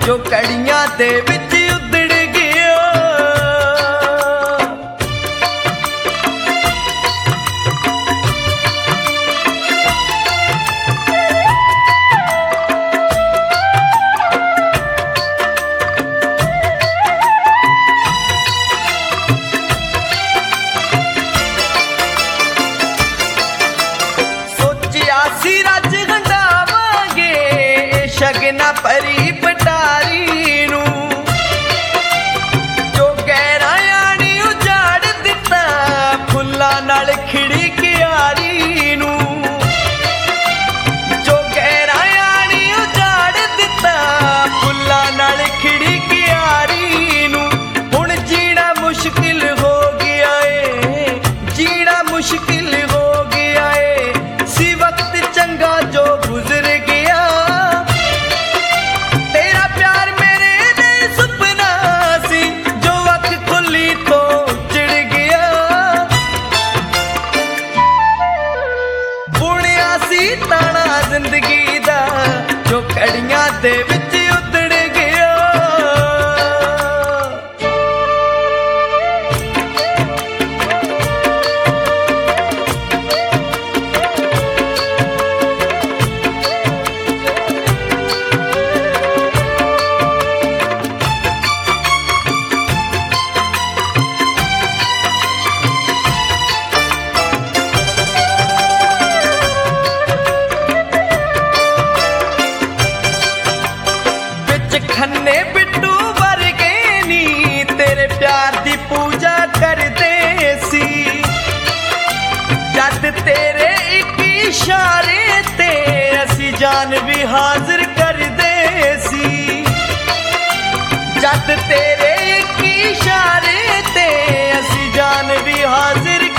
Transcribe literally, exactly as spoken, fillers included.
जो कड़ियां दे विच उधड़ गया। सोचिया सी रज गंढावांगे शगना परी पटारी नू, जो गहरा यानी उजाड़ दिता फुल्लां नाल खिड़ी क्यारी नू, जो गहरा यानी उजाड़ दिता फुल्लां नाल खिड़ी क्यारी नू। हुण जीना मुश्किल हो गया है, जीना मुश्किल हो गया है, सी वक्त चंगा जो गुजर गया। तेरा प्यार मेरे लिए सुपना सी जो अख खुली तो चिड़ गया। बुनिया सी ताना जिंदगी दा जो कड़ियां दे विच उधड़ गया। खन्ने बिट्टू वर्गे नी तेरे प्यार दी पूजा करदे सी, जद तेरे इक इशारे ते असी जान भी हाजिर करदे सी, जद तेरे इक इशारे ते असी जान भी हाजिर